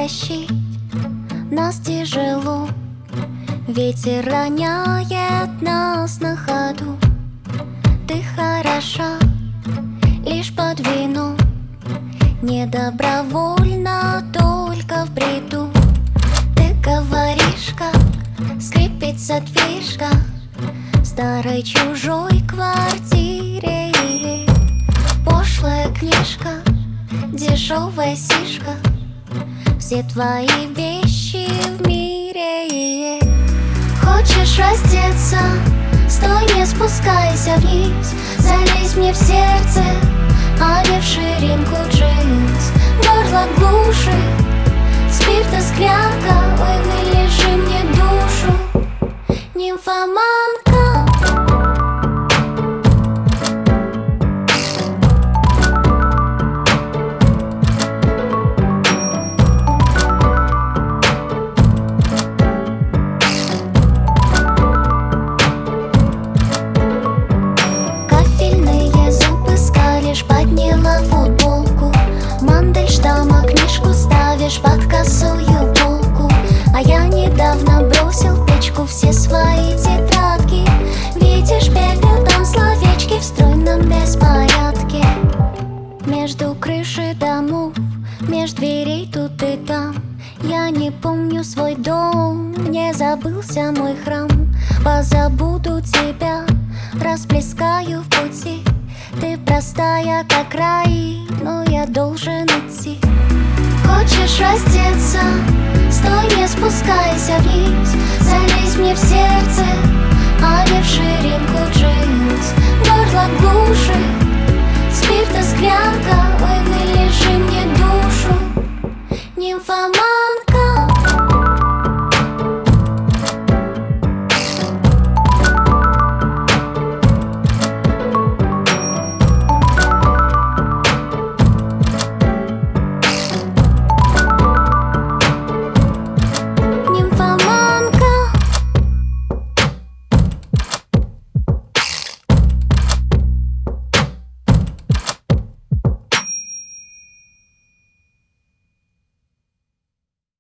тащить нас тяжело. Ветер роняет нас на ходу. Ты хороша лишь под вину, не добровольно, только в бреду. Ты говоришь, как скрипит задвижка в старой чужой квартире. Пошлая книжка, дешевая сишка, все твои вещи в мире. Хочешь раздеться? Стой, не спускайся вниз. Залезь мне в сердце, а не в ширинку джинс. Горло глушит спирта склянка. Ой, вылежи мне душу, нимфоманка. Подняла футболку, Мандельштама книжку ставишь под косую полку. А я недавно бросил в печку все свои тетрадки. Видишь, пепел, там словечки в стройном беспорядке. Между крыши домов, меж дверей тут и там. Я не помню свой дом, не забылся мой храм. Позабуду тебя, расплескаю в пути. Ты простая, как рай, но я должен идти. Хочешь раздеться? Стой, не спускайся вниз. Залезь мне в сердце, а не в ширинку джинс. Горло глушит спирта склянка. Ой, вылежи мне душу, нимфоманка.